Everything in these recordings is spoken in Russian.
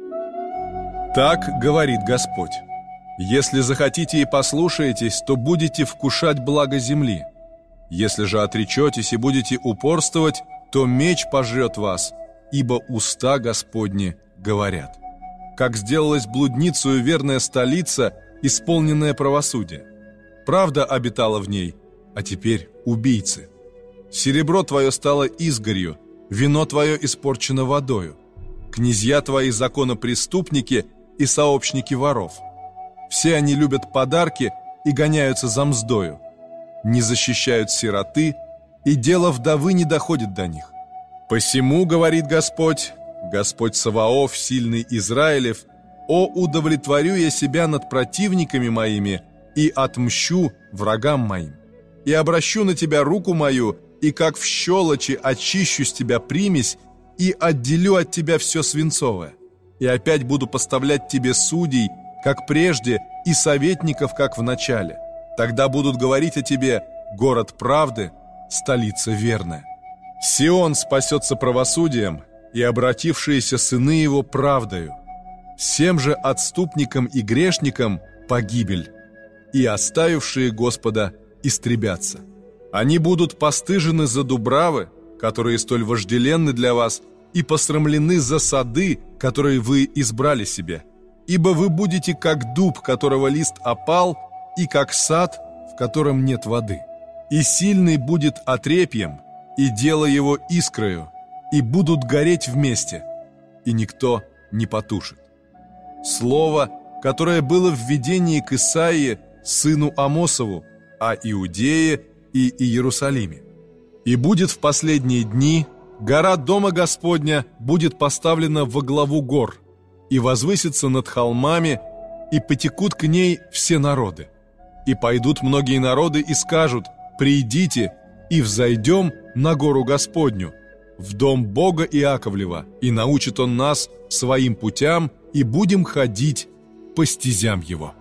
Так говорит Господь: если захотите и послушаетесь, то будете вкушать благо земли. Если же отречетесь и будете упорствовать, то меч пожрет вас, ибо уста Господни говорят. Как сделалась блудницею верная столица, исполненная правосудия. Правда обитала в ней, а теперь убийцы. Серебро твое стало изгорью, вино твое испорчено водою. Князья твои законопреступники и сообщники воров. Все они любят подарки и гоняются за мздою. Не защищают сироты, и дело вдовы не доходит до них. Посему, говорит Господь, Господь Саваоф, сильный Израилев: «О, удовлетворю я себя над противниками моими и отмщу врагам моим, и обращу на тебя руку мою, и как в щелочи очищу с тебя примесь, и отделю от тебя все свинцовое, и опять буду поставлять тебе судей, как прежде, и советников, как в начале. Тогда будут говорить о тебе: город правды, столица верная. Сион спасется правосудием, и обратившиеся сыны его правдою. Всем же отступникам и грешникам погибель, и оставившие Господа истребятся. Они будут постыжены за дубравы, которые столь вожделенны для вас, и посрамлены за сады, которые вы избрали себе. Ибо вы будете как дуб, которого лист опал, и как сад, в котором нет воды. И сильный будет отрепьем, и дело его искрою, и будут гореть вместе, и никто не потушит». Слово, которое было в видении к Исаии, сыну Амосову, о Иудее и Иерусалиме. «И будет в последние дни гора Дома Господня будет поставлена во главу гор, и возвысится над холмами, и потекут к ней все народы. И пойдут многие народы и скажут: придите, и взойдем на гору Господню, в дом Бога Иаковлева, и научит Он нас своим путям, и будем ходить по стезям Его».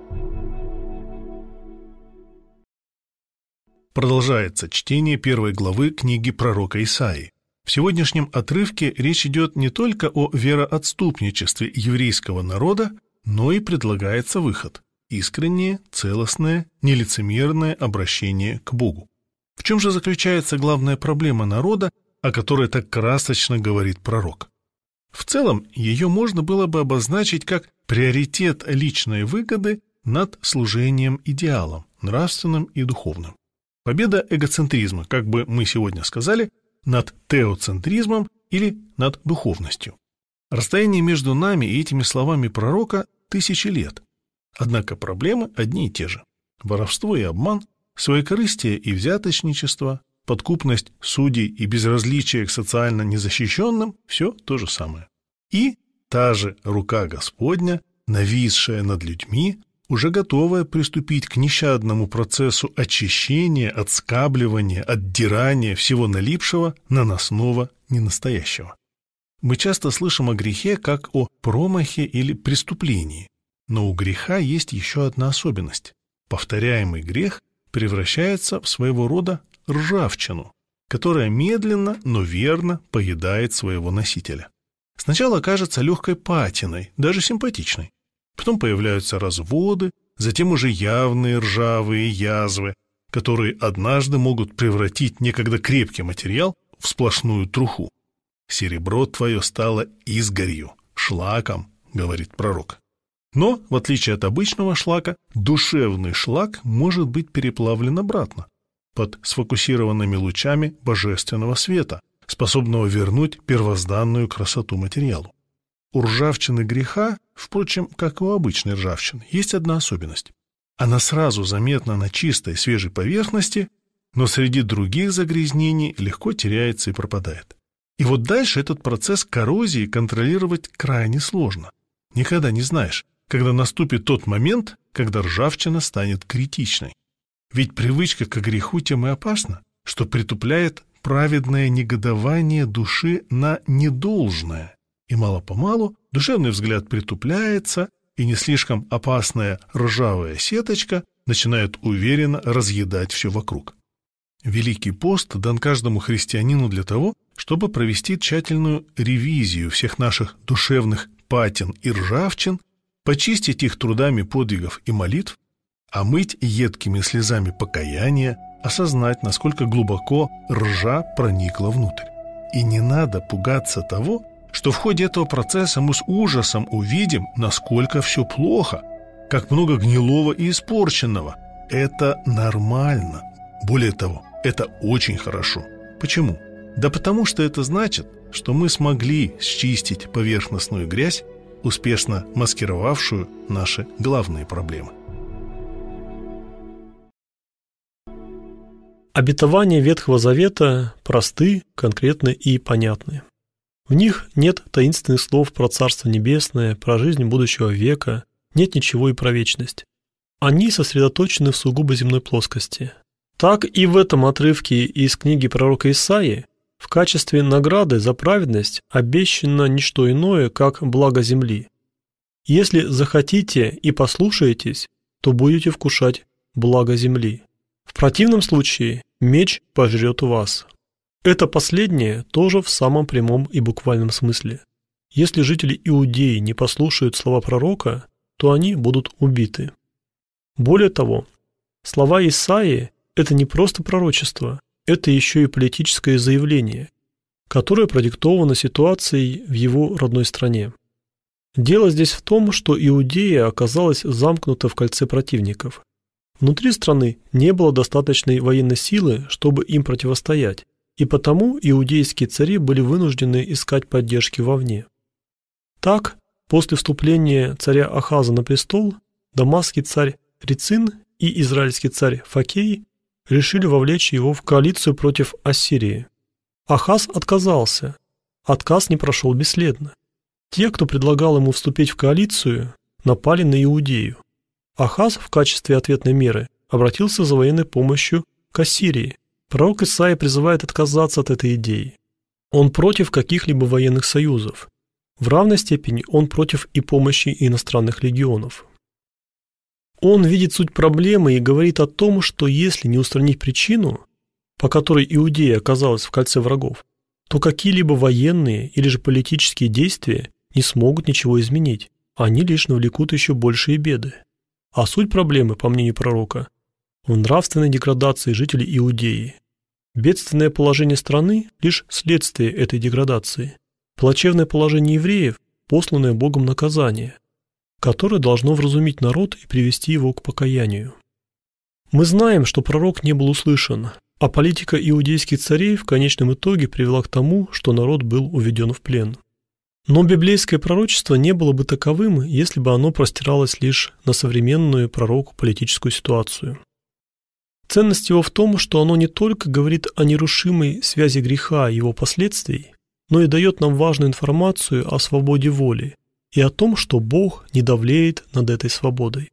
Продолжается чтение первой главы книги пророка Исаии. В сегодняшнем отрывке речь идет не только о вероотступничестве еврейского народа, но и предлагается выход – искреннее, целостное, нелицемерное обращение к Богу. В чем же заключается главная проблема народа, о которой так красочно говорит пророк? В целом, ее можно было бы обозначить как приоритет личной выгоды над служением идеалам, нравственным и духовным. Победа эгоцентризма, как бы мы сегодня сказали, над теоцентризмом или над духовностью. Расстояние между нами и этими словами пророка – 1000 лет. Однако проблемы одни и те же. Воровство и обман, своекорыстие и взяточничество, подкупность судей и безразличие к социально незащищенным – все то же самое. И та же рука Господня, нависшая над людьми, уже готовая приступить к нещадному процессу очищения, отскабливания, отдирания всего налипшего, наносного, ненастоящего. Мы часто слышим о грехе как о промахе или преступлении, но у греха есть еще одна особенность. Повторяемый грех превращается в своего рода ржавчину, которая медленно, но верно поедает своего носителя. Сначала кажется легкой патиной, даже симпатичной. Потом появляются разводы, затем уже явные ржавые язвы, которые однажды могут превратить некогда крепкий материал в сплошную труху. «Серебро твое стало изгорью, шлаком», — говорит пророк. Но, в отличие от обычного шлака, душевный шлак может быть переплавлен обратно под сфокусированными лучами божественного света, способного вернуть первозданную красоту материалу. У ржавчины греха, впрочем, как и у обычной ржавчины, есть одна особенность. Она сразу заметна на чистой, свежей поверхности, но среди других загрязнений легко теряется и пропадает. И вот дальше этот процесс коррозии контролировать крайне сложно. Никогда не знаешь, когда наступит тот момент, когда ржавчина станет критичной. Ведь привычка к греху тем и опасна, что притупляет праведное негодование души на недолжное. И мало-помалу душевный взгляд притупляется, и не слишком опасная ржавая сеточка начинает уверенно разъедать все вокруг. Великий пост дан каждому христианину для того, чтобы провести тщательную ревизию всех наших душевных патин и ржавчин, почистить их трудами подвигов и молитв, омыть едкими слезами покаяния, осознать, насколько глубоко ржа проникла внутрь. И не надо пугаться того, что в ходе этого процесса мы с ужасом увидим, насколько все плохо, как много гнилого и испорченного. Это нормально. Более того, это очень хорошо. Почему? Да потому что это значит, что мы смогли счистить поверхностную грязь, успешно маскировавшую наши главные проблемы. Обетования Ветхого Завета просты, конкретны и понятны. В них нет таинственных слов про Царство Небесное, про жизнь будущего века, нет ничего и про вечность. Они сосредоточены в сугубо земной плоскости. Так и в этом отрывке из книги пророка Исаии в качестве награды за праведность обещано не что иное, как благо земли. Если захотите и послушаетесь, то будете вкушать благо земли. В противном случае меч пожрет вас. Это последнее тоже в самом прямом и буквальном смысле. Если жители Иудеи не послушают слова пророка, то они будут убиты. Более того, слова Исаии – это не просто пророчество, это еще и политическое заявление, которое продиктовано ситуацией в его родной стране. Дело здесь в том, что Иудея оказалась замкнута в кольце противников. Внутри страны не было достаточной военной силы, чтобы им противостоять, и потому иудейские цари были вынуждены искать поддержки вовне. Так, после вступления царя Ахаза на престол, дамасский царь Рецин и израильский царь Факей решили вовлечь его в коалицию против Ассирии. Ахаз отказался. Отказ не прошел бесследно. Те, кто предлагал ему вступить в коалицию, напали на Иудею. Ахаз в качестве ответной меры обратился за военной помощью к Ассирии. Пророк Исаия призывает отказаться от этой идеи. Он против каких-либо военных союзов. В равной степени он против и помощи иностранных легионов. Он видит суть проблемы и говорит о том, что если не устранить причину, по которой Иудея оказалась в кольце врагов, то какие-либо военные или же политические действия не смогут ничего изменить, они лишь навлекут еще большие беды. А суть проблемы, по мнению пророка, в нравственной деградации жителей Иудеи. Бедственное положение страны – лишь следствие этой деградации. Плачевное положение евреев – посланное Богом наказание, которое должно вразумить народ и привести его к покаянию. Мы знаем, что пророк не был услышан, а политика иудейских царей в конечном итоге привела к тому, что народ был уведен в плен. Но библейское пророчество не было бы таковым, если бы оно простиралось лишь на современную пророку политическую ситуацию. Ценность его в том, что оно не только говорит о нерушимой связи греха и его последствий, но и дает нам важную информацию о свободе воли и о том, что Бог не давлеет над этой свободой.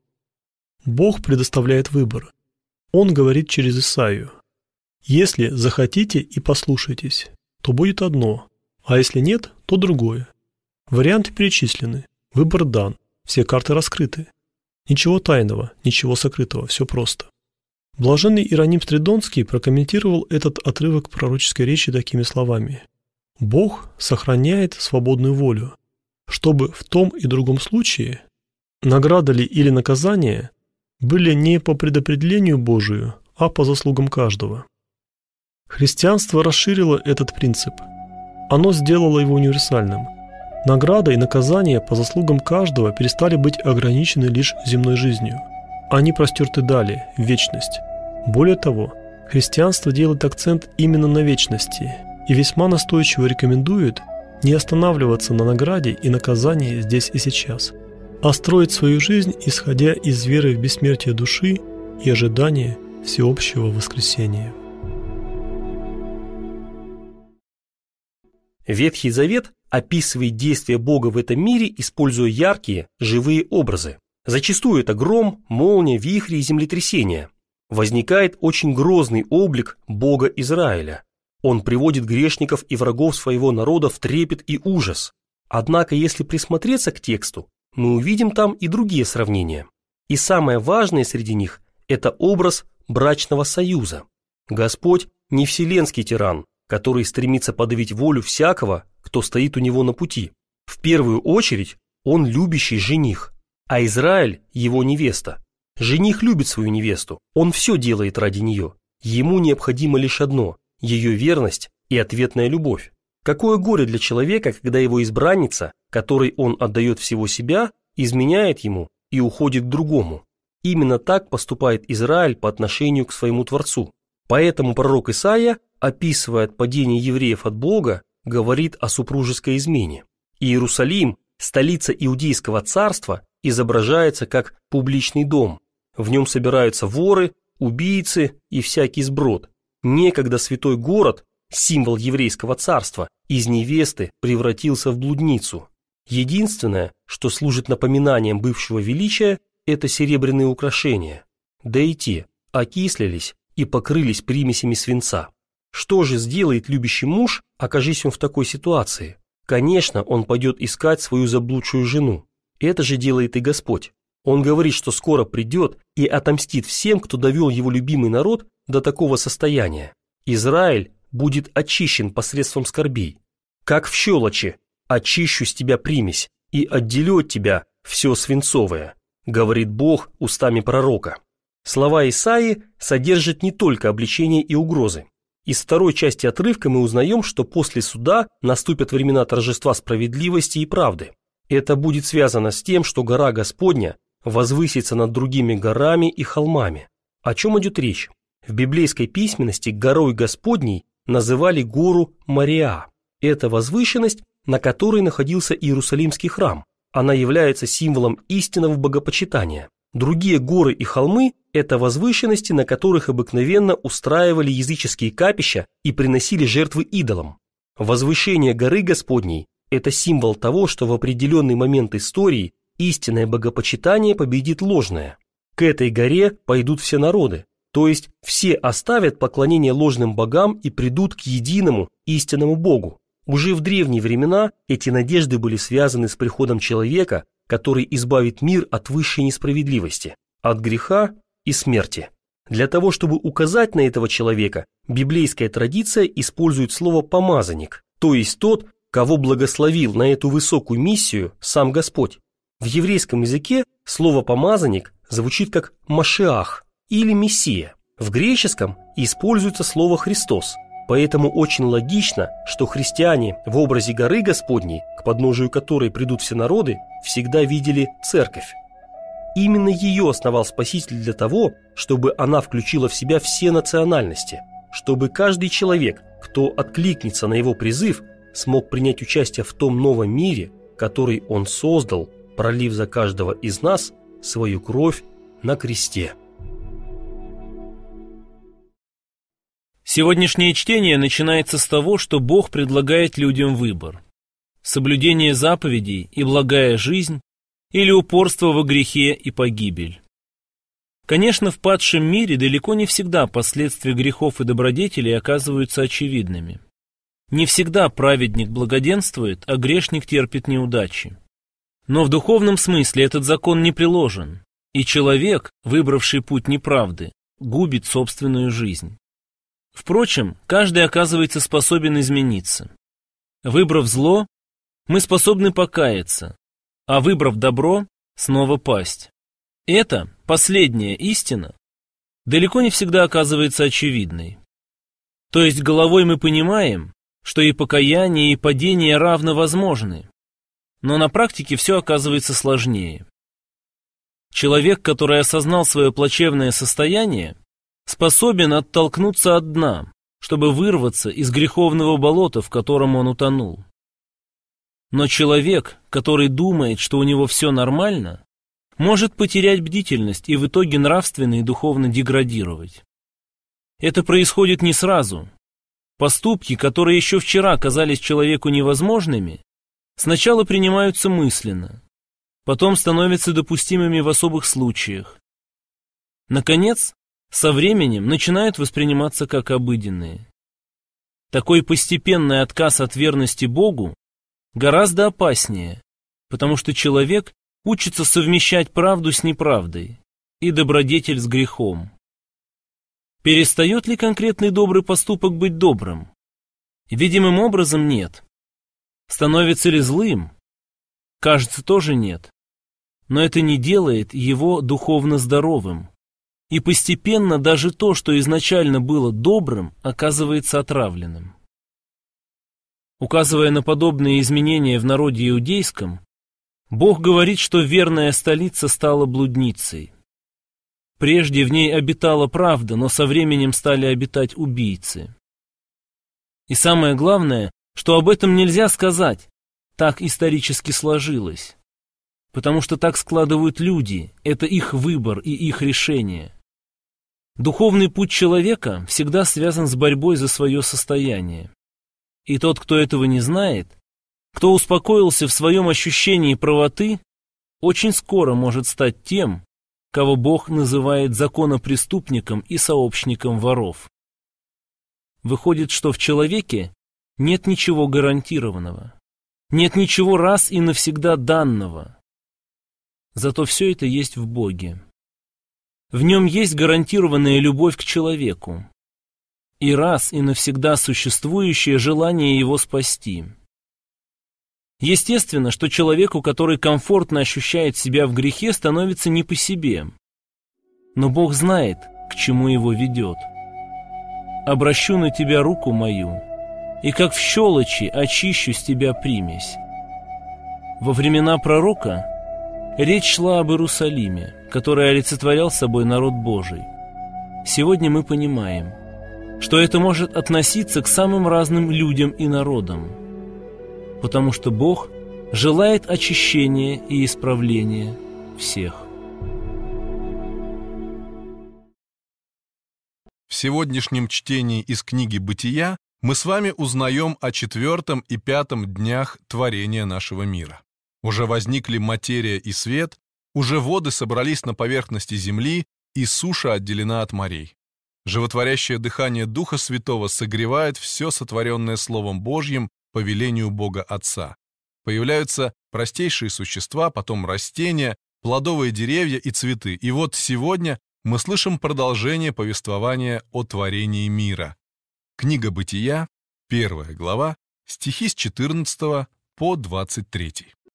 Бог предоставляет выбор. Он говорит через Исаию: «Если захотите и послушаетесь, то будет одно, а если нет, то другое». Варианты перечислены, выбор дан, все карты раскрыты. Ничего тайного, ничего сокрытого, все просто. Блаженный Иероним Стридонский прокомментировал этот отрывок пророческой речи такими словами: «Бог сохраняет свободную волю, чтобы в том и другом случае награда ли или наказание были не по предопределению Божию, а по заслугам каждого». Христианство расширило этот принцип. Оно сделало его универсальным. Награда и наказание по заслугам каждого перестали быть ограничены лишь земной жизнью. Они простерты далее, в вечность. Более того, христианство делает акцент именно на вечности и весьма настойчиво рекомендует не останавливаться на награде и наказании здесь и сейчас, а строить свою жизнь, исходя из веры в бессмертие души и ожидания всеобщего воскресения. Ветхий Завет описывает действия Бога в этом мире, используя яркие, живые образы. Зачастую это гром, молния, вихри и землетрясения. Возникает очень грозный облик Бога Израиля. Он приводит грешников и врагов своего народа в трепет и ужас. Однако, если присмотреться к тексту, мы увидим там и другие сравнения. И самое важное среди них – это образ брачного союза. Господь не вселенский тиран, который стремится подавить волю всякого, кто стоит у него на пути. В первую очередь, Он любящий жених, а Израиль – его невеста. Жених любит свою невесту, он все делает ради нее. Ему необходимо лишь одно – ее верность и ответная любовь. Какое горе для человека, когда его избранница, которой он отдает всего себя, изменяет ему и уходит к другому. Именно так поступает Израиль по отношению к своему Творцу. Поэтому пророк Исаия, описывая падение евреев от Бога, говорит о супружеской измене. Иерусалим, столица Иудейского царства, изображается как публичный дом. В нем собираются воры, убийцы и всякий сброд. Некогда святой город, символ еврейского царства, из невесты превратился в блудницу. Единственное, что служит напоминанием бывшего величия, это серебряные украшения. Да и те окислились и покрылись примесями свинца. Что же сделает любящий муж, окажись он в такой ситуации? Конечно, он пойдет искать свою заблудшую жену. Это же делает и Господь. Он говорит, что скоро придет и отомстит всем, кто довел его любимый народ до такого состояния. Израиль будет очищен посредством скорбей. Как в щелочи, очищу с тебя примесь и отделю от тебя все свинцовое, говорит Бог устами пророка. Слова Исаии содержат не только обличения и угрозы. Из второй части отрывка мы узнаем, что после суда наступят времена торжества справедливости и правды. Это будет связано с тем, что гора Господня возвысится над другими горами и холмами. О чем идет речь? В библейской письменности горой Господней называли гору Мориа. Это возвышенность, на которой находился Иерусалимский храм. Она является символом истинного богопочитания. Другие горы и холмы – это возвышенности, на которых обыкновенно устраивали языческие капища и приносили жертвы идолам. Возвышение горы Господней – это символ того, что в определенный момент истории истинное богопочитание победит ложное. К этой горе пойдут все народы, то есть все оставят поклонение ложным богам и придут к единому истинному Богу. Уже в древние времена эти надежды были связаны с приходом человека, который избавит мир от высшей несправедливости, от греха и смерти. Для того, чтобы указать на этого человека, библейская традиция использует слово «помазанник», то есть тот, кого благословил на эту высокую миссию сам Господь. В еврейском языке слово «помазанник» звучит как «машиах» или «мессия». В греческом используется слово «Христос». Поэтому очень логично, что христиане в образе горы Господней, к подножию которой придут все народы, всегда видели церковь. Именно ее основал Спаситель для того, чтобы она включила в себя все национальности, чтобы каждый человек, кто откликнется на его призыв, смог принять участие в том новом мире, который он создал, пролив за каждого из нас свою кровь на кресте. Сегодняшнее чтение начинается с того, что Бог предлагает людям выбор: соблюдение заповедей и благая жизнь или упорство во грехе и погибель. Конечно, в падшем мире далеко не всегда последствия грехов и добродетелей оказываются очевидными. Не всегда праведник благоденствует, а грешник терпит неудачи. Но в духовном смысле этот закон не приложен, и человек, выбравший путь неправды, губит собственную жизнь. Впрочем, каждый оказывается способен измениться. Выбрав зло, мы способны покаяться, а выбрав добро, снова пасть. Это, последняя истина, далеко не всегда оказывается очевидной. То есть головой мы понимаем, что и покаяние, и падение равно возможны, но на практике все оказывается сложнее. Человек, который осознал свое плачевное состояние, способен оттолкнуться от дна, чтобы вырваться из греховного болота, в котором он утонул. Но человек, который думает, что у него все нормально, может потерять бдительность и в итоге нравственно и духовно деградировать. Это происходит не сразу. Поступки, которые еще вчера казались человеку невозможными, сначала принимаются мысленно, потом становятся допустимыми в особых случаях. Наконец, со временем начинают восприниматься как обыденные. Такой постепенный отказ от верности Богу гораздо опаснее, потому что человек учится совмещать правду с неправдой и добродетель с грехом. Перестает ли конкретный добрый поступок быть добрым? Видимым образом нет. Становится ли злым? кажется, тоже нет. Но это не делает его духовно здоровым. И постепенно даже то, что изначально было добрым, оказывается отравленным. Указывая на подобные изменения в народе иудейском, Бог говорит, что верная столица стала блудницей. Прежде в ней обитала правда, но со временем стали обитать убийцы. И самое главное, что об этом нельзя сказать, так исторически сложилось. Потому что так складывают люди, это их выбор и их решение. Духовный путь человека всегда связан с борьбой за свое состояние. И тот, кто этого не знает, кто успокоился в своем ощущении правоты, очень скоро может стать тем, кого Бог называет законопреступником и сообщником воров. Выходит, что в человеке нет ничего гарантированного, нет ничего раз и навсегда данного. Зато все это есть в Боге. В нем есть гарантированная любовь к человеку и раз и навсегда существующее желание его спасти. Естественно, что человеку, который комфортно ощущает себя в грехе, становится не по себе. Но Бог знает, к чему его ведет. «Обращу на тебя руку мою, и как в щелочи очищу с тебя примесь». Во времена пророка речь шла об Иерусалиме, который олицетворял собой народ Божий. Сегодня мы понимаем, что это может относиться к самым разным людям и народам, потому что Бог желает очищения и исправления всех. В сегодняшнем чтении из книги «Бытия» мы с вами узнаем о 4 и 5 днях творения нашего мира. Уже возникли материя и свет, уже воды собрались на поверхности земли, и суша отделена от морей. Животворящее дыхание Духа Святого согревает все сотворенное Словом Божьим по велению Бога Отца. Появляются простейшие существа, потом растения, плодовые деревья и цветы. И вот сегодня мы слышим продолжение повествования о творении мира. Книга Бытия, 1 глава, стихи с 14 по 23.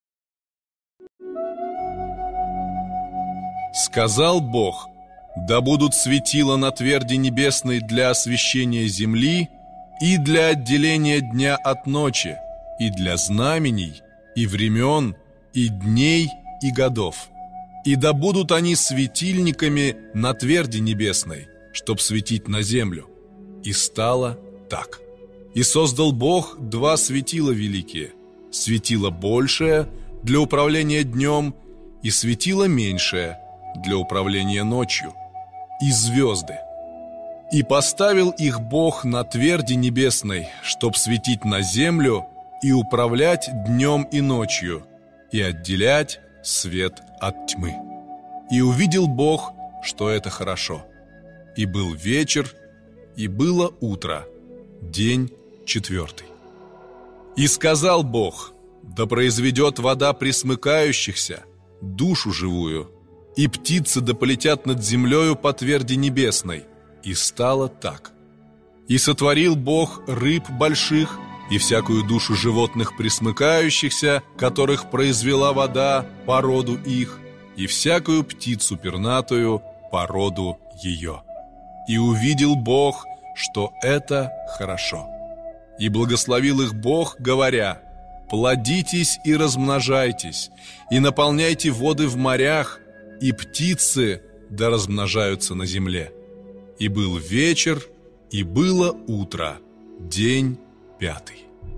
«Сказал Бог: да будут светила на тверди небесной для освещения земли и для отделения дня от ночи, и для знамений, и времен, и дней, и годов. И да будут они светильниками на тверди небесной, чтоб светить на землю. И стало так. И создал Бог 2 светила великие, светило большее для управления днем и светило меньшее для управления ночью, и звезды. И поставил их Бог на тверди небесной, чтоб светить на землю и управлять днем и ночью, и отделять свет от тьмы. И увидел Бог, что это хорошо. И был вечер, и было утро, день 4. И сказал Бог: да произведет вода пресмыкающихся, душу живую, и птицы да полетят над землею по тверди небесной. И стало так. И сотворил Бог рыб больших и всякую душу животных пресмыкающихся, которых произвела вода по роду их, и всякую птицу пернатую по роду ее. И увидел Бог, что это хорошо. И благословил их Бог, говоря: плодитесь и размножайтесь, и наполняйте воды в морях, и птицы да размножаются на земле. И был вечер, и было утро, день 5.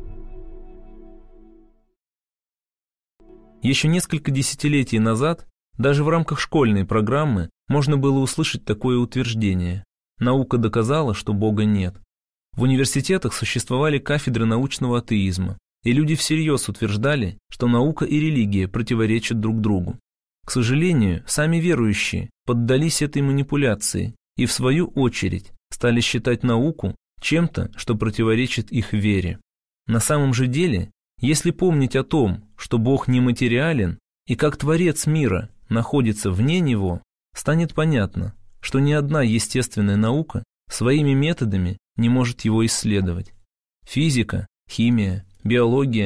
Еще несколько десятилетий назад даже в рамках школьной программы можно было услышать такое утверждение: наука доказала, что Бога нет. В университетах существовали кафедры научного атеизма, и люди всерьез утверждали, что наука и религия противоречат друг другу. К сожалению, сами верующие поддались этой манипуляции и, в свою очередь, стали считать науку чем-то, что противоречит их вере. На самом же деле, если помнить о том, что Бог нематериален и как Творец мира находится вне Него, станет понятно, что ни одна естественная наука своими методами не может его исследовать. Физика, химия, биология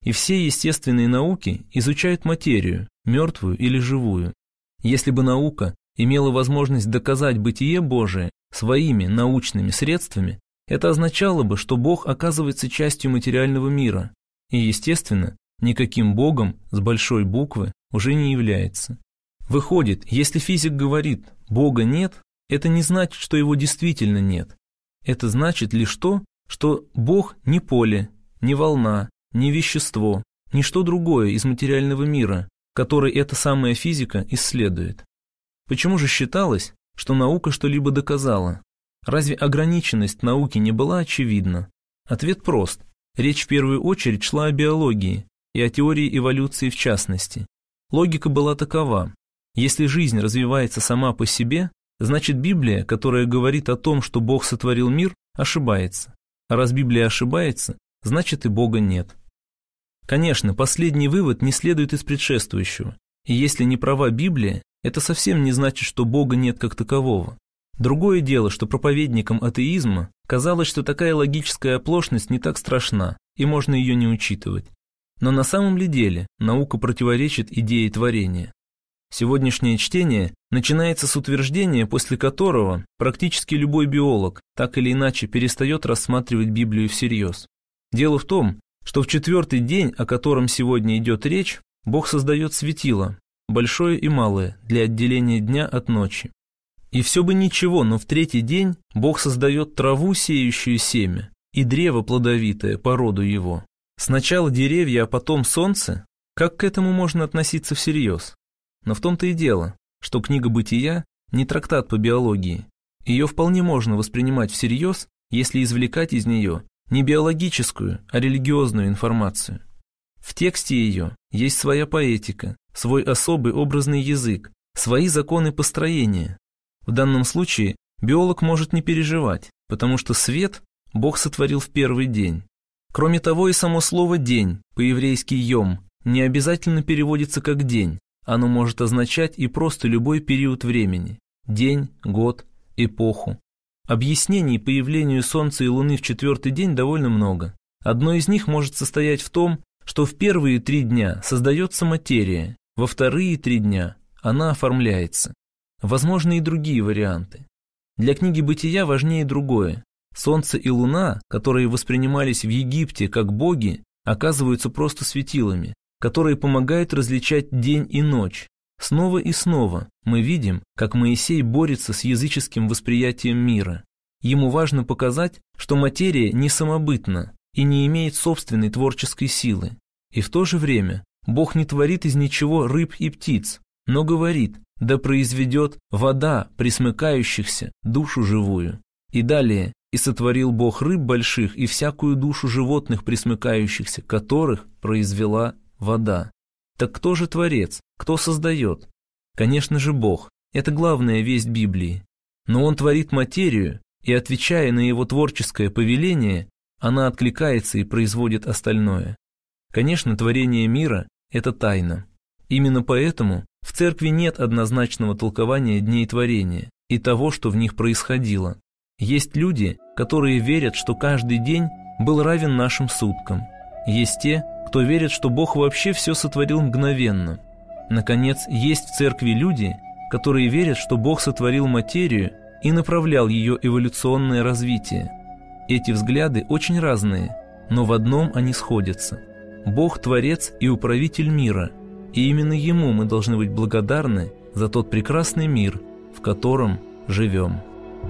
и все естественные науки изучают материю, мертвую или живую. Если бы наука имела возможность доказать бытие Божие своими научными средствами, это означало бы, что Бог оказывается частью материального мира, и, естественно, никаким Богом с большой буквы уже не является. Выходит, если физик говорит «Бога нет», это не значит, что его действительно нет. Это значит лишь то, что Бог не поле, не волна, не вещество, ни что другое из материального мира, который эта самая физика исследует. Почему же считалось, что наука что-либо доказала? Разве ограниченность науки не была очевидна? Ответ прост. Речь в первую очередь шла о биологии и о теории эволюции в частности. Логика была такова. Если жизнь развивается сама по себе, значит Библия, которая говорит о том, что Бог сотворил мир, ошибается. А раз Библия ошибается, значит и Бога нет. Конечно, последний вывод не следует из предшествующего. И если не права Библия, это совсем не значит, что Бога нет как такового. Другое дело, что проповедникам атеизма казалось, что такая логическая оплошность не так страшна, и можно ее не учитывать. Но на самом ли деле наука противоречит идее творения? Сегодняшнее чтение начинается с утверждения, после которого практически любой биолог так или иначе перестает рассматривать Библию всерьез. Дело в том, что в четвертый день, о котором сегодня идет речь, Бог создает светило, большое и малое, для отделения дня от ночи. И все бы ничего, но в третий день Бог создает траву, сеющую семя, и древо плодовитое по роду его. Сначала деревья, а потом солнце. Как к этому можно относиться всерьез? Но в том-то и дело, что книга «Бытия» не трактат по биологии. Ее вполне можно воспринимать всерьез, если извлекать из нее не биологическую, а религиозную информацию. В тексте ее есть своя поэтика, свой особый образный язык, свои законы построения. В данном случае биолог может не переживать, потому что свет Бог сотворил в первый день. Кроме того, и само слово «день», по-еврейски «йом», не обязательно переводится как «день». Оно может означать и просто любой период времени – день, год, эпоху. Объяснений появлению Солнца и Луны в четвертый день довольно много. Одно из них может состоять в том, что в первые 3 дня создается материя, во вторые 3 дня она оформляется. Возможны и другие варианты. Для книги «Бытия» важнее другое. Солнце и Луна, которые воспринимались в Египте как боги, оказываются просто светилами, которые помогают различать день и ночь. Снова и снова мы видим, как Моисей борется с языческим восприятием мира. Ему важно показать, что материя не самобытна и не имеет собственной творческой силы. И в то же время Бог не творит из ничего рыб и птиц, но говорит: «Да произведет вода пресмыкающихся душу живую». И далее: «И сотворил Бог рыб больших и всякую душу животных пресмыкающихся, которых произвела вода». Так кто же творец? Кто создает? Конечно же Бог. Это главная весть Библии. Но Он творит материю, и, отвечая на Его творческое повеление, она откликается и производит остальное. Конечно, творение мира – это тайна. Именно поэтому в церкви нет однозначного толкования дней творения и того, что в них происходило. Есть люди, которые верят, что каждый день был равен нашим суткам. Есть те, кто верит, что Бог вообще все сотворил мгновенно. Наконец, есть в церкви люди, которые верят, что Бог сотворил материю и направлял ее эволюционное развитие. Эти взгляды очень разные, но в одном они сходятся. Бог – творец и управитель мира, и именно Ему мы должны быть благодарны за тот прекрасный мир, в котором живем.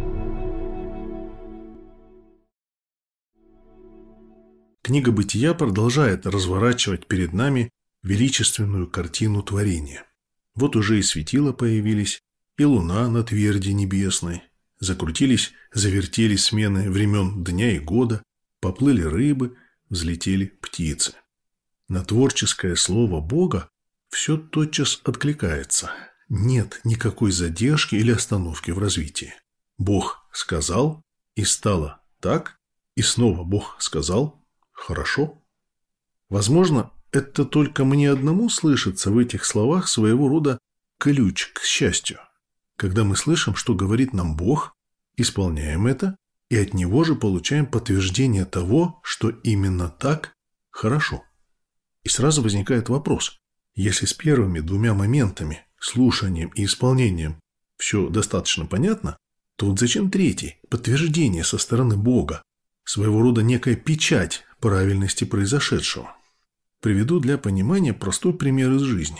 Книга «Бытия» продолжает разворачивать перед нами величественную картину творения. Вот уже и светила появились, и луна на тверди небесной. Закрутились, завертелись смены времен дня и года, поплыли рыбы, взлетели птицы. На творческое слово Бога все тотчас откликается. Нет никакой задержки или остановки в развитии. Бог сказал, и стало так, и снова Бог сказал. Хорошо. Возможно, это только мне одному слышится в этих словах своего рода ключ к счастью. Когда мы слышим, что говорит нам Бог, исполняем это, и от Него же получаем подтверждение того, что именно так хорошо. И сразу возникает вопрос: если с первыми двумя моментами, слушанием и исполнением, все достаточно понятно, то вот зачем третий, подтверждение со стороны Бога, своего рода некая печать правильности произошедшего? Приведу для понимания простой пример из жизни.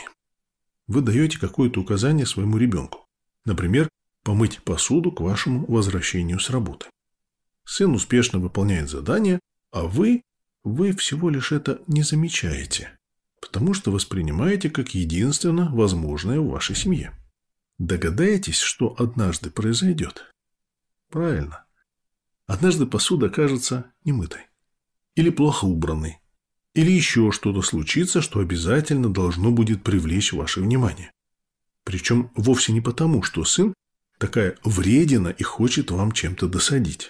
Вы даете какое-то указание своему ребенку. Например, помыть посуду к вашему возвращению с работы. Сын успешно выполняет задание, а вы всего лишь это не замечаете, потому что воспринимаете как единственно возможное в вашей семье. Догадаетесь, что однажды произойдет? Правильно. Однажды посуда окажется немытой, или плохо убранной, или еще что-то случится, что обязательно должно будет привлечь ваше внимание. Причем вовсе не потому, что сын такая вредина и хочет вам чем-то досадить.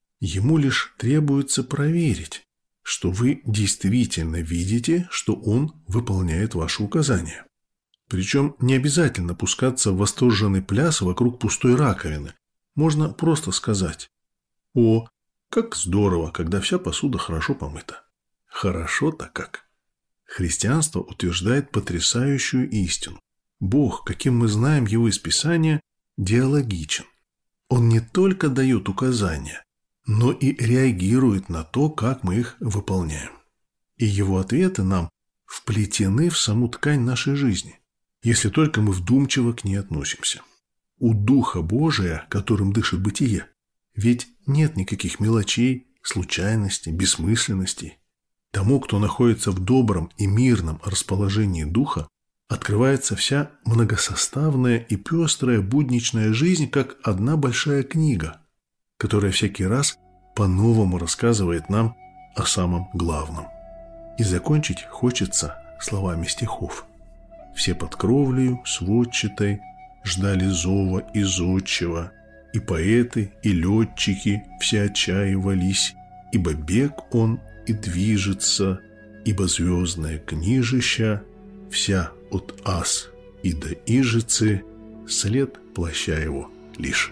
Ему лишь требуется проверить, что вы действительно видите, что он выполняет ваши указания. Причем не обязательно пускаться в восторженный пляс вокруг пустой раковины. Можно просто сказать: «О, как здорово, когда вся посуда хорошо помыта». Хорошо-то как. Христианство утверждает потрясающую истину. Бог, каким мы знаем его из Писания, диалогичен. Он не только дает указания, но и реагирует на то, как мы их выполняем. И его ответы нам вплетены в саму ткань нашей жизни, если только мы вдумчиво к ней относимся. У Духа Божия, которым дышит бытие, ведь нет никаких мелочей, случайностей, бессмысленностей. Тому, кто находится в добром и мирном расположении духа, открывается вся многосоставная и пестрая будничная жизнь, как одна большая книга, которая всякий раз по-новому рассказывает нам о самом главном. И закончить хочется словами стихов. «Все под кровлею сводчатой ждали зова и зодчего, и поэты, и летчики все отчаивались, ибо бег он и движется, ибо звездное книжища вся от ас и до ижицы, след плаща его лишь».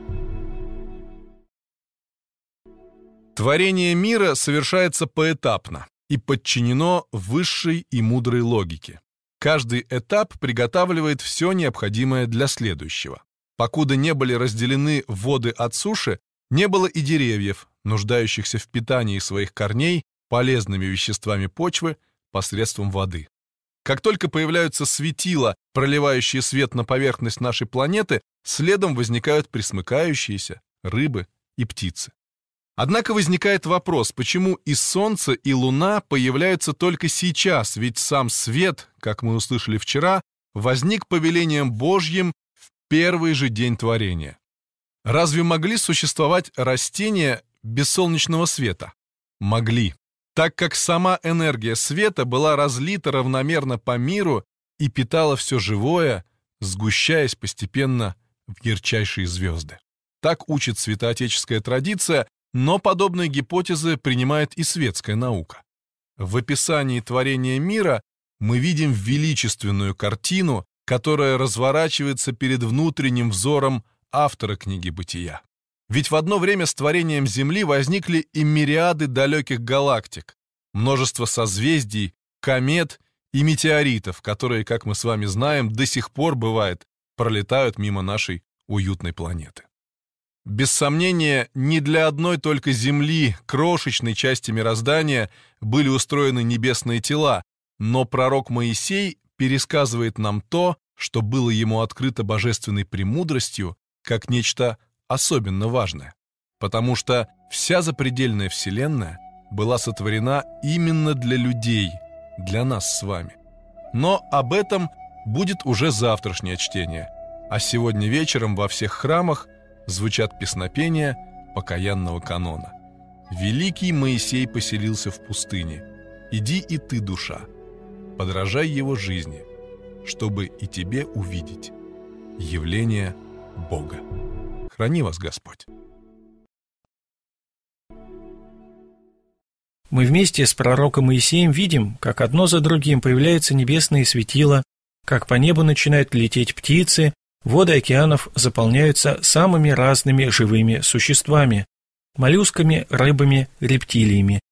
Творение мира совершается поэтапно и подчинено высшей и мудрой логике. Каждый этап приготавливает все необходимое для следующего. Покуда не были разделены воды от суши, не было и деревьев, нуждающихся в питании своих корней полезными веществами почвы посредством воды. Как только появляются светила, проливающие свет на поверхность нашей планеты, следом возникают пресмыкающиеся рыбы и птицы. Однако возникает вопрос, почему и Солнце, и Луна появляются только сейчас, ведь сам свет, как мы услышали вчера, возник повелением Божьим в первый же день творения. Разве могли существовать растения без солнечного света? Могли, так как сама энергия света была разлита равномерно по миру и питала все живое, сгущаясь постепенно в ярчайшие звезды. Так учит святоотеческая традиция, но подобные гипотезы принимает и светская наука. В описании творения мира мы видим величественную картину, которая разворачивается перед внутренним взором автора книги «Бытия». Ведь в одно время с творением Земли возникли и мириады далеких галактик, множество созвездий, комет и метеоритов, которые, как мы с вами знаем, до сих пор, бывает, пролетают мимо нашей уютной планеты. Без сомнения, не для одной только Земли, крошечной части мироздания, были устроены небесные тела, но пророк Моисей пересказывает нам то, что было ему открыто божественной премудростью, как нечто особенно важное, потому что вся запредельная Вселенная была сотворена именно для людей, для нас с вами. Но об этом будет уже завтрашнее чтение, а сегодня вечером во всех храмах звучат песнопения покаянного канона. «Великий Моисей поселился в пустыне. Иди и ты, душа, подражай его жизни, чтобы и тебе увидеть явление Бога. Храни вас Господь». Мы вместе с пророком Моисеем видим, как одно за другим появляются небесные светила, как по небу начинают лететь птицы, воды океанов заполняются самыми разными живыми существами – моллюсками, рыбами, рептилиями.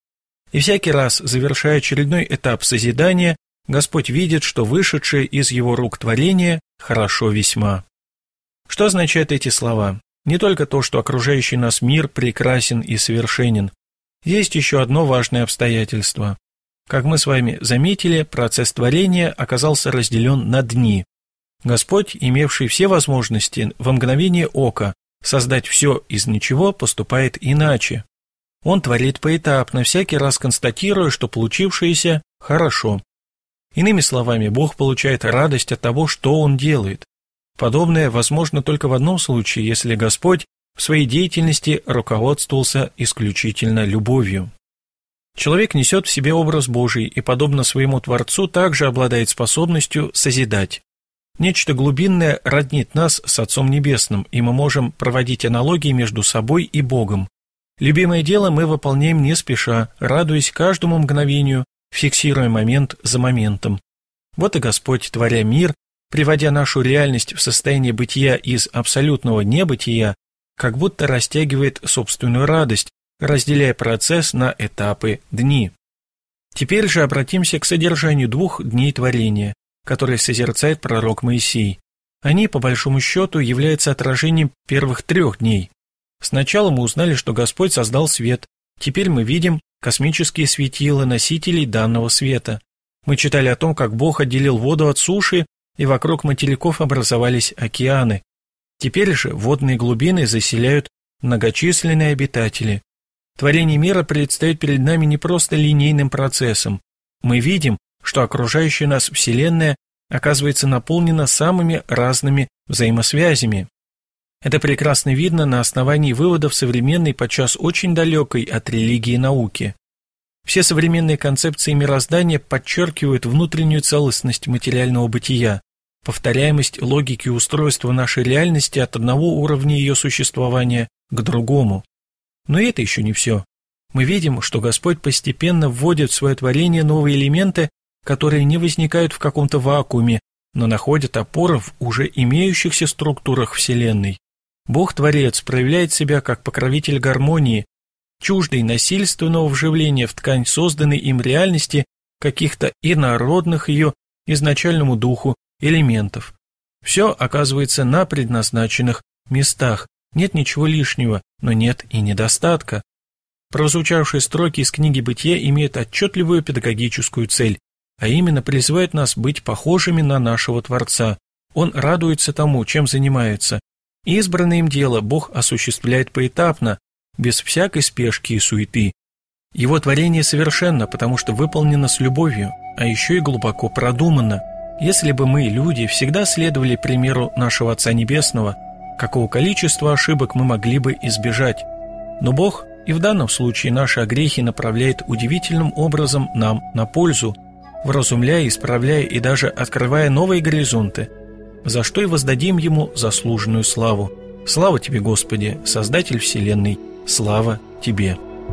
И всякий раз, завершая очередной этап созидания, Господь видит, что вышедшее из его рук творение хорошо весьма. Что означают эти слова? Не только то, что окружающий нас мир прекрасен и совершенен. Есть еще одно важное обстоятельство. Как мы с вами заметили, процесс творения оказался разделен на дни. Господь, имевший все возможности во мгновение ока создать все из ничего, поступает иначе. Он творит поэтапно, всякий раз констатируя, что получившееся хорошо. Иными словами, Бог получает радость от того, что Он делает. Подобное возможно только в одном случае, если Господь в своей деятельности руководствовался исключительно любовью. Человек несет в себе образ Божий и, подобно своему Творцу, также обладает способностью созидать. Нечто глубинное роднит нас с Отцом Небесным, и мы можем проводить аналогии между собой и Богом. Любимое дело мы выполняем не спеша, радуясь каждому мгновению, фиксируя момент за моментом. Вот и Господь, творя мир, приводя нашу реальность в состояние бытия из абсолютного небытия, как будто растягивает собственную радость, разделяя процесс на этапы дни. Теперь же обратимся к содержанию 2 дней творения, которые созерцает пророк Моисей. Они, по большому счету, являются отражением первых 3 дней. Сначала мы узнали, что Господь создал свет, теперь мы видим космические светила носителей данного света. Мы читали о том, как Бог отделил воду от суши, и вокруг материков образовались океаны. Теперь же водные глубины заселяют многочисленные обитатели. Творение мира предстоит перед нами не просто линейным процессом. Мы видим, что окружающая нас Вселенная оказывается наполнена самыми разными взаимосвязями. Это прекрасно видно на основании выводов современной, подчас очень далекой от религии науки. Все современные концепции мироздания подчеркивают внутреннюю целостность материального бытия, повторяемость логики устройства нашей реальности от одного уровня ее существования к другому. Но это еще не все. Мы видим, что Господь постепенно вводит в свое творение новые элементы, которые не возникают в каком-то вакууме, но находят опору в уже имеющихся структурах Вселенной. Бог-творец проявляет себя как покровитель гармонии, чуждый насильственного вживления в ткань созданной им реальности каких-то инородных ее изначальному духу элементов. Все оказывается на предназначенных местах, нет ничего лишнего, но нет и недостатка. Прозвучавшие строки из книги «Бытия» имеют отчетливую педагогическую цель, а именно призывают нас быть похожими на нашего Творца. Он радуется тому, чем занимается. Избранное им дело Бог осуществляет поэтапно, без всякой спешки и суеты. Его творение совершенно, потому что выполнено с любовью, а еще и глубоко продумано. Если бы мы, люди, всегда следовали примеру нашего Отца Небесного, какого количества ошибок мы могли бы избежать. Но Бог и в данном случае наши огрехи направляет удивительным образом нам на пользу, вразумляя, исправляя и даже открывая новые горизонты, за что и воздадим Ему заслуженную славу. Слава Тебе, Господи, Создатель Вселенной, слава Тебе.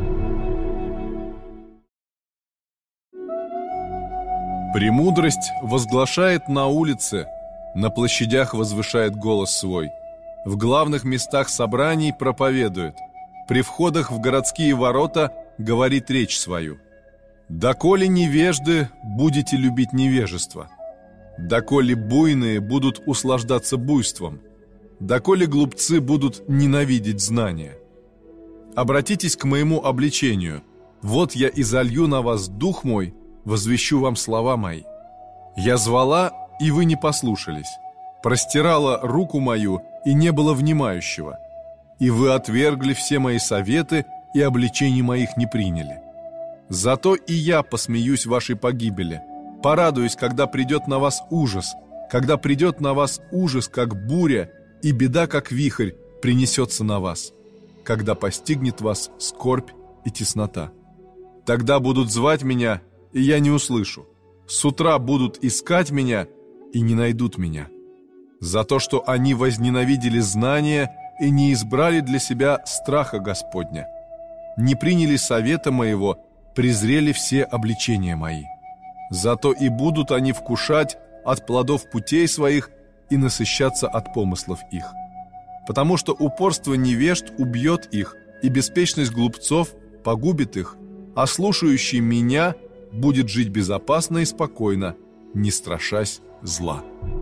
Премудрость возглашает на улице, на площадях возвышает голос свой, в главных местах собраний проповедует, при входах в городские ворота говорит речь свою. «Доколе невежды будете любить невежество, доколе буйные будут услаждаться буйством, доколе глупцы будут ненавидеть знания. Обратитесь к моему обличению, вот я изолью на вас дух мой, возвещу вам слова мои. Я звала, и вы не послушались, простирала руку мою, и не было внимающего, и вы отвергли все мои советы, и обличений моих не приняли. Зато и я посмеюсь вашей погибели, порадуюсь, когда придет на вас ужас, когда придет на вас ужас, как буря, и беда, как вихрь, принесется на вас, когда постигнет вас скорбь и теснота. Тогда будут звать меня, и я не услышу. С утра будут искать меня, и не найдут меня. За то, что они возненавидели знания и не избрали для себя страха Господня, не приняли совета моего, презрели все обличения мои. Зато и будут они вкушать от плодов путей своих и насыщаться от помыслов их. Потому что упорство невежд убьет их, и беспечность глупцов погубит их, а слушающий меня будет жить безопасно и спокойно, не страшась зла.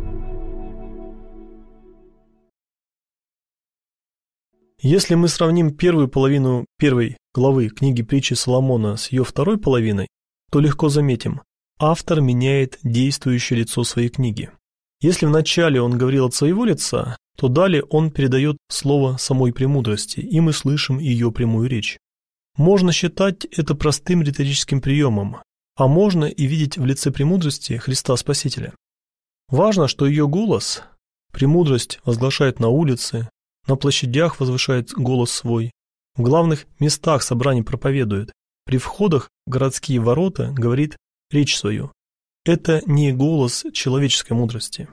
Если мы сравним первую половину первой главы книги притчи Соломона с ее второй половиной, то легко заметим, автор меняет действующее лицо своей книги. Если вначале он говорил от своего лица, то далее он передает слово самой премудрости, и мы слышим ее прямую речь. Можно считать это простым риторическим приемом, а можно и видеть в лице премудрости Христа Спасителя. Важно, что ее голос, премудрость возглашает на улице, на площадях возвышает голос свой, в главных местах собраний проповедует, при входах в городские ворота говорит речь свою. Это не голос человеческой мудрости.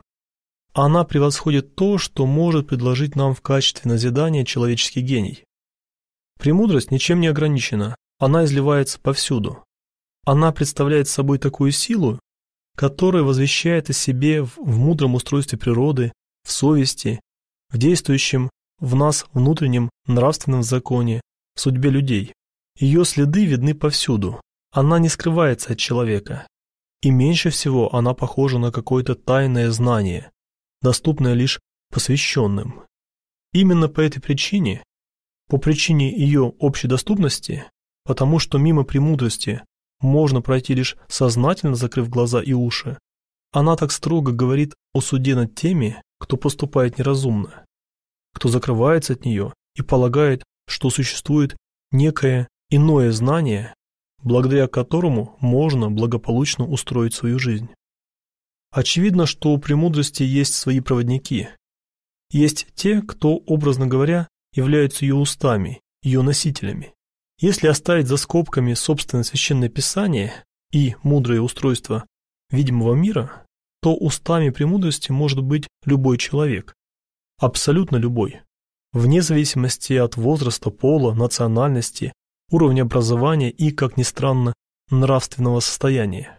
Она превосходит то, что может предложить нам в качестве назидания человеческий гений. Премудрость ничем не ограничена, она изливается повсюду. Она представляет собой такую силу, которая возвещает о себе в мудром устройстве природы, в совести, в действующем в нас внутреннем нравственном законе, в судьбе людей. Ее следы видны повсюду, она не скрывается от человека. И меньше всего она похожа на какое-то тайное знание, доступное лишь посвященным. Именно по этой причине, по причине ее общедоступности, потому что мимо премудрости можно пройти лишь сознательно закрыв глаза и уши, она так строго говорит о суде над теми, кто поступает неразумно, кто закрывается от нее и полагает, что существует некое иное знание, благодаря которому можно благополучно устроить свою жизнь. Очевидно, что у премудрости есть свои проводники. Есть те, кто, образно говоря, являются ее устами, ее носителями. Если оставить за скобками собственное священное писание и мудрое устройство видимого мира, то устами премудрости может быть любой человек. Абсолютно любой. Вне зависимости от возраста, пола, национальности, уровня образования и, как ни странно, нравственного состояния.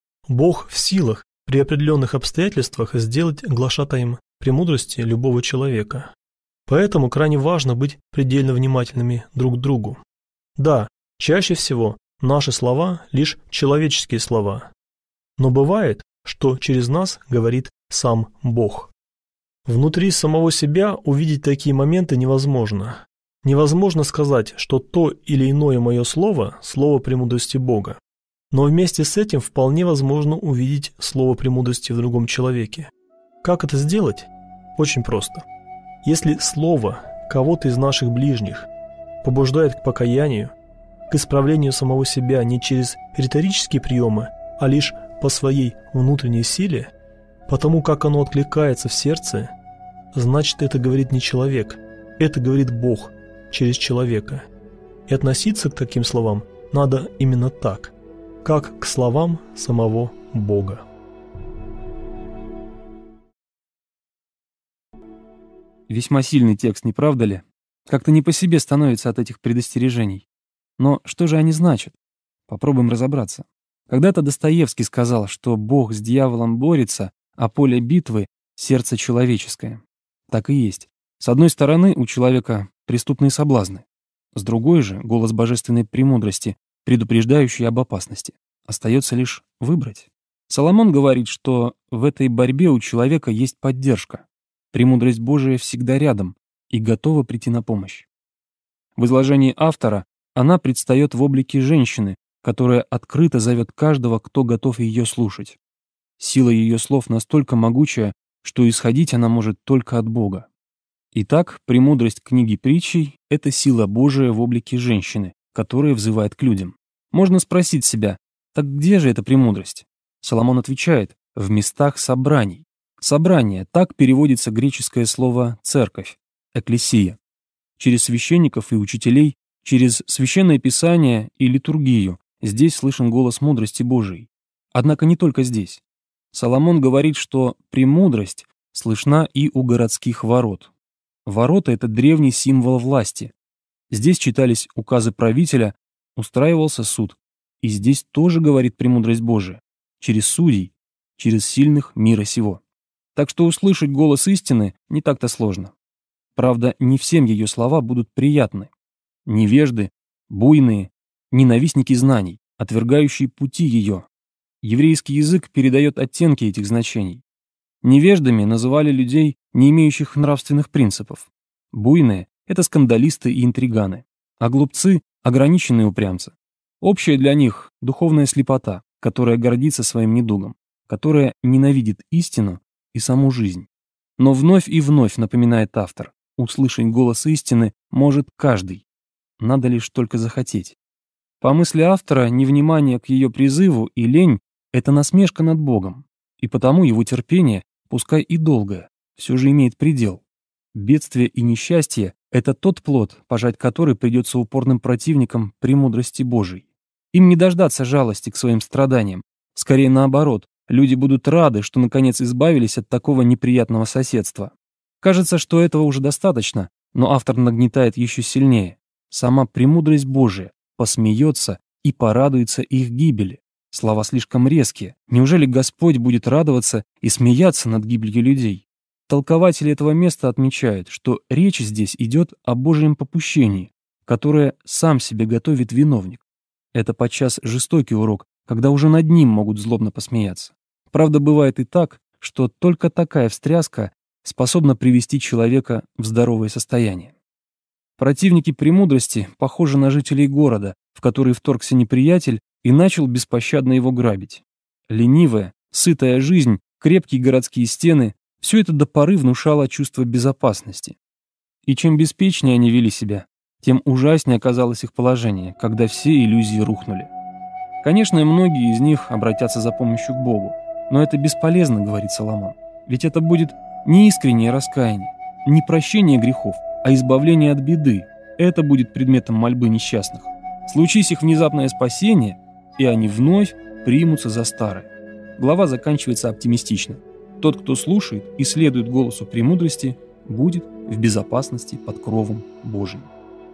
Бог в силах при определенных обстоятельствах сделать глашатаем премудрости любого человека. Поэтому крайне важно быть предельно внимательными друг к другу. Да, чаще всего наши слова лишь человеческие слова. Но бывает, что через нас говорит сам Бог. Внутри самого себя увидеть такие моменты невозможно. Невозможно сказать, что то или иное мое слово – слово премудрости Бога. Но вместе с этим вполне возможно увидеть слово премудрости в другом человеке. Как это сделать? Очень просто. Если слово кого-то из наших ближних побуждает к покаянию, к исправлению самого себя не через риторические приемы, а лишь по своей внутренней силе, потому как оно откликается в сердце, значит, это говорит не человек, это говорит Бог через человека. И относиться к таким словам надо именно так, как к словам самого Бога. Весьма сильный текст, не правда ли? Как-то не по себе становится от этих предостережений. Но что же они значат? Попробуем разобраться. Когда-то Достоевский сказал, что Бог с дьяволом борется, а поле битвы — сердце человеческое. Так и есть. С одной стороны, у человека преступные соблазны. С другой же — голос божественной премудрости, предупреждающий об опасности. Остается лишь выбрать. Соломон говорит, что в этой борьбе у человека есть поддержка. Премудрость Божия всегда рядом и готова прийти на помощь. В изложении автора она предстает в облике женщины, которая открыто зовет каждого, кто готов ее слушать. Сила ее слов настолько могучая, что исходить она может только от Бога. Итак, премудрость книги притчей — это сила Божия в облике женщины, которая взывает к людям. Можно спросить себя, так где же эта премудрость? Соломон отвечает, в местах собраний. Собрание — так переводится греческое слово «церковь», «экклесия». Через священников и учителей, через священное писание и литургию здесь слышен голос мудрости Божией. Однако не только здесь. Соломон говорит, что премудрость слышна и у городских ворот. Ворота — это древний символ власти. Здесь читались указы правителя, устраивался суд. И здесь тоже говорит премудрость Божия. Через судей, через сильных мира сего. Так что услышать голос истины не так-то сложно. Правда, не всем ее слова будут приятны. Невежды, буйные, ненавистники знаний, отвергающие пути ее. Еврейский язык передает оттенки этих значений. Невеждами называли людей, не имеющих нравственных принципов. Буйные – это скандалисты и интриганы, а глупцы – ограниченные упрямцы. Общее для них – духовная слепота, которая гордится своим недугом, которая ненавидит истину и саму жизнь. Но вновь и вновь напоминает автор, услышать голос истины может каждый. Надо лишь только захотеть. По мысли автора, невнимание к ее призыву и лень – это насмешка над Богом, и потому его терпение, пускай и долгое, все же имеет предел. Бедствие и несчастье – это тот плод, пожать который придется упорным противникам премудрости Божией. Им не дождаться жалости к своим страданиям. Скорее наоборот, люди будут рады, что наконец избавились от такого неприятного соседства. Кажется, что этого уже достаточно, но автор нагнетает еще сильнее. Сама премудрость Божия посмеется и порадуется их гибели. Слова слишком резкие. Неужели Господь будет радоваться и смеяться над гибелью людей? Толкователи этого места отмечают, что речь здесь идет о Божьем попущении, которое сам себе готовит виновник. Это подчас жестокий урок, когда уже над ним могут злобно посмеяться. Правда, бывает и так, что только такая встряска способна привести человека в здоровое состояние. Противники премудрости похожи на жителей города, в который вторгся неприятель и начал беспощадно его грабить. Ленивая, сытая жизнь, крепкие городские стены – все это до поры внушало чувство безопасности. И чем беспечнее они вели себя, тем ужаснее оказалось их положение, когда все иллюзии рухнули. Конечно, многие из них обратятся за помощью к Богу, но это бесполезно, говорит Соломон, ведь это будет не искреннее раскаяние, не прощение грехов, а избавление от беды. Это будет предметом мольбы несчастных. Случись их внезапное спасение, и они вновь примутся за старое. Глава заканчивается оптимистично. Тот, кто слушает и следует голосу премудрости, будет в безопасности под кровом Божьим.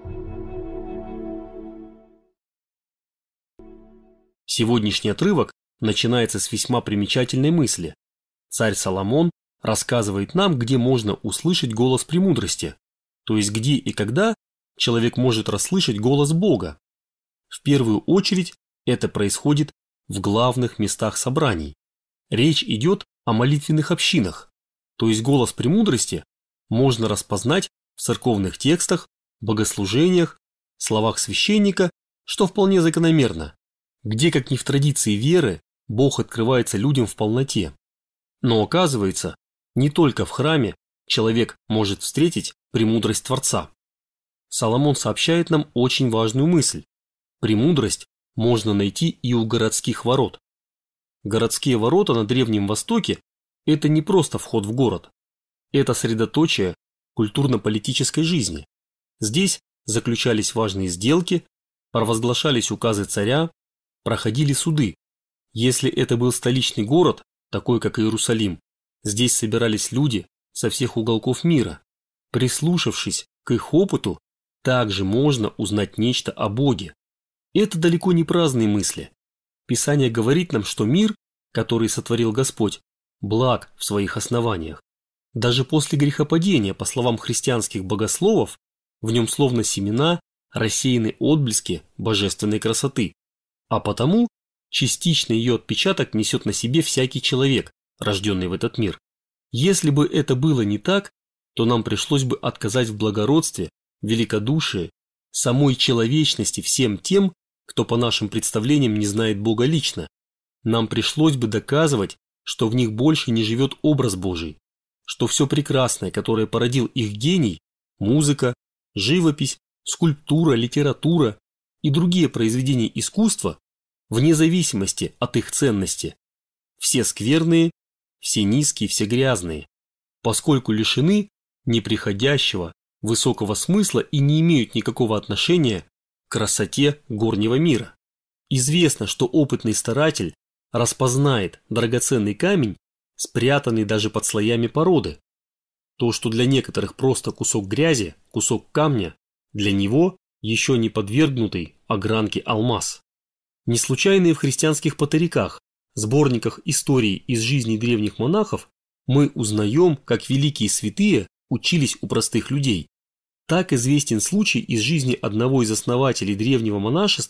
Сегодняшний отрывок начинается с весьма примечательной мысли. Царь Соломон рассказывает нам, где можно услышать голос премудрости, то есть где и когда человек может расслышать голос Бога. В первую очередь это происходит в главных местах собраний. Речь идет о молитвенных общинах, то есть голос премудрости можно распознать в церковных текстах, богослужениях, словах священника, что вполне закономерно. Где, как ни в традиции веры, Бог открывается людям в полноте. Но оказывается, не только в храме человек может встретить премудрость Творца. Соломон сообщает нам очень важную мысль. Премудрость можно найти и у городских ворот. Городские ворота на Древнем Востоке – это не просто вход в город. Это средоточие культурно-политической жизни. Здесь заключались важные сделки, провозглашались указы царя, проходили суды. Если это был столичный город, такой как Иерусалим, здесь собирались люди со всех уголков мира. Прислушавшись к их опыту, также можно узнать нечто о Боге. Это далеко не праздные мысли. Писание говорит нам, что мир, который сотворил Господь, благ в своих основаниях. Даже после грехопадения, по словам христианских богословов, в нем словно семена рассеяны отблески божественной красоты. А потому частично ее отпечаток несет на себе всякий человек, рожденный в этот мир. Если бы это было не так, то нам пришлось бы отказать в благородстве, великодушии, самой человечности всем тем, кто по нашим представлениям не знает Бога лично. Нам пришлось бы доказывать, что в них больше не живет образ Божий, что все прекрасное, которое породил их гений, музыка, живопись, скульптура, литература и другие произведения искусства, вне зависимости от их ценности, все скверные, все низкие, все грязные, поскольку лишены неприходящего, высокого смысла и не имеют никакого отношения к красоте горнего мира. Известно, что опытный старатель распознает драгоценный камень, спрятанный даже под слоями породы. То, что для некоторых просто кусок грязи, кусок камня, для него еще не подвергнутый огранке алмаз. Не случайно и в христианских патариках, сборниках историй из жизни древних монахов, мы узнаем, как великие святые учились у простых людей. Так известен случай из жизни одного из основателей древнего монашества,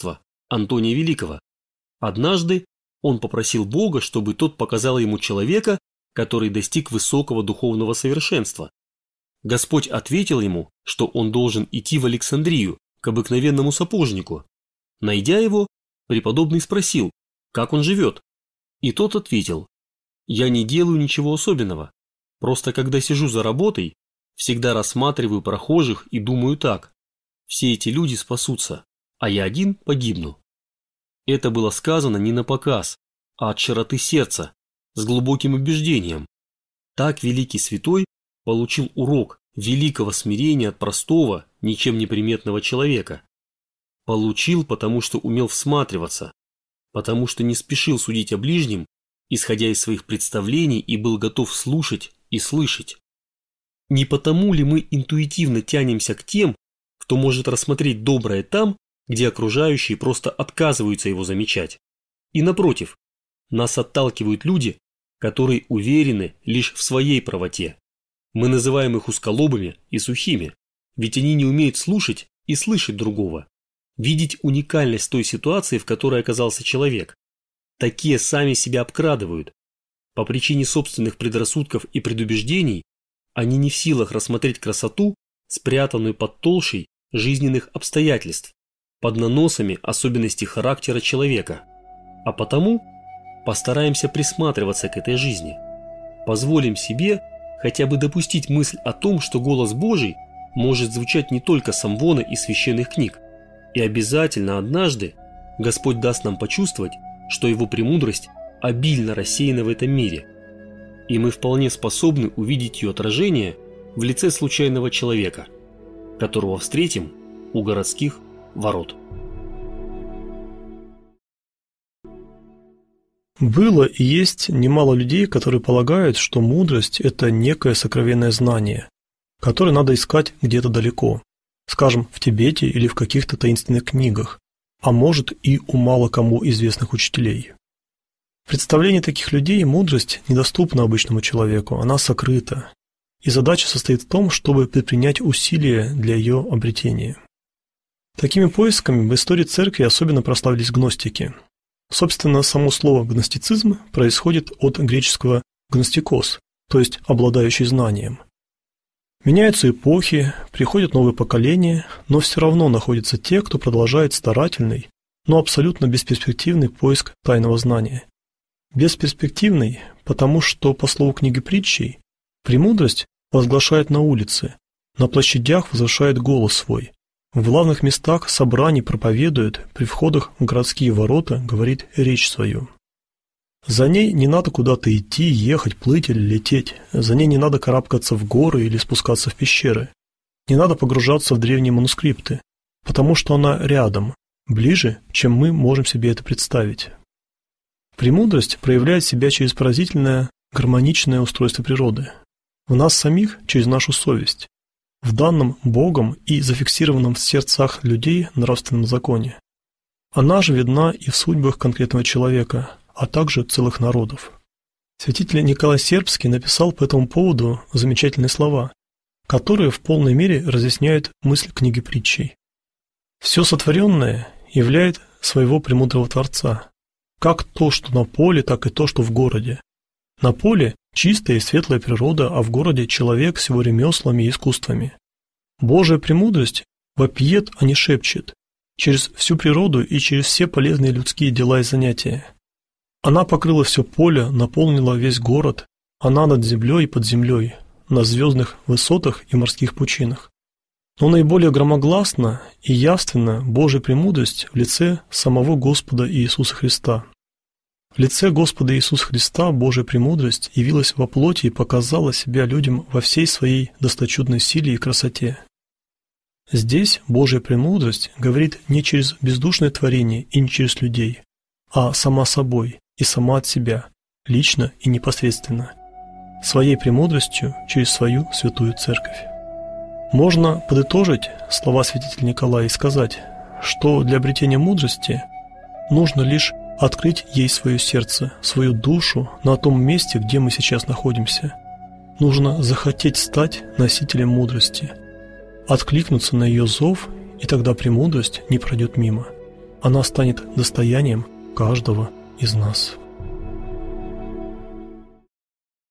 Антония Великого. Однажды он попросил Бога, чтобы тот показал ему человека, который достиг высокого духовного совершенства. Господь ответил ему, что он должен идти в Александрию, к обыкновенному сапожнику. Найдя его, преподобный спросил, как он живет. И тот ответил: «Я не делаю ничего особенного. Просто когда сижу за работой, всегда рассматриваю прохожих и думаю так: все эти люди спасутся, а я один погибну». Это было сказано не на показ, а от широты сердца, с глубоким убеждением. Так великий святой получил урок великого смирения от простого, ничем не приметного человека. Получил, потому что умел всматриваться, потому что не спешил судить о ближнем, исходя из своих представлений, и был готов слушать и слышать. Не потому ли мы интуитивно тянемся к тем, кто может рассмотреть доброе там, где окружающие просто отказываются его замечать? И напротив, нас отталкивают люди, которые уверены лишь в своей правоте. Мы называем их узколобыми и сухими, ведь они не умеют слушать и слышать другого, видеть уникальность той ситуации, в которой оказался человек. Такие сами себя обкрадывают. По причине собственных предрассудков и предубеждений они не в силах рассмотреть красоту, спрятанную под толщей жизненных обстоятельств, под наносами особенностей характера человека. А потому постараемся присматриваться к этой жизни. Позволим себе хотя бы допустить мысль о том, что голос Божий может звучать не только с амвона и священных книг. И обязательно однажды Господь даст нам почувствовать, что Его премудрость обильно рассеяна в этом мире. И мы вполне способны увидеть ее отражение в лице случайного человека, которого встретим у городских ворот. Было и есть немало людей, которые полагают, что мудрость – это некое сокровенное знание, которое надо искать где-то далеко, скажем, в Тибете или в каких-то таинственных книгах, а может и у мало кому известных учителей. В представлении таких людей мудрость недоступна обычному человеку, она сокрыта, и задача состоит в том, чтобы предпринять усилия для ее обретения. Такими поисками в истории церкви особенно прославились гностики. Собственно, само слово «гностицизм» происходит от греческого «гностикос», то есть «обладающий знанием». Меняются эпохи, приходят новые поколения, но все равно находятся те, кто продолжает старательный, но абсолютно бесперспективный поиск тайного знания. Бесперспективный, потому что, по слову книги притчей, премудрость возглашает на улице, на площадях возвышает голос свой, в главных местах собраний проповедует, при входах в городские ворота говорит речь свою. За ней не надо куда-то идти, ехать, плыть или лететь, за ней не надо карабкаться в горы или спускаться в пещеры, не надо погружаться в древние манускрипты, потому что она рядом, ближе, чем мы можем себе это представить. Премудрость проявляет себя через поразительное гармоничное устройство природы, в нас самих через нашу совесть, в данном Богом и зафиксированном в сердцах людей нравственном законе. Она же видна и в судьбах конкретного человека, а также целых народов. Святитель Николай Сербский написал по этому поводу замечательные слова, которые в полной мере разъясняют мысль книги притчей. «Все сотворенное являет своего премудрого Творца, как то, что на поле, так и то, что в городе. На поле чистая и светлая природа, а в городе человек с его ремеслами и искусствами. Божья премудрость вопиет, а не шепчет, через всю природу и через все полезные людские дела и занятия. Она покрыла все поле, наполнила весь город, она над землей и под землей, на звездных высотах и морских пучинах. Но наиболее громогласно и явственно Божья премудрость в лице самого Господа Иисуса Христа. В лице Господа Иисуса Христа Божья премудрость явилась во плоти и показала себя людям во всей своей досточудной силе и красоте. Здесь Божья премудрость говорит не через бездушное творение и не через людей, а сама собой и сама от себя, лично и непосредственно, своей премудростью через свою святую церковь. Можно подытожить слова святителя Николая и сказать, что для обретения мудрости нужно лишь открыть ей свое сердце, свою душу на том месте, где мы сейчас находимся. Нужно захотеть стать носителем мудрости, откликнуться на ее зов, и тогда премудрость не пройдет мимо. она станет достоянием каждого из нас.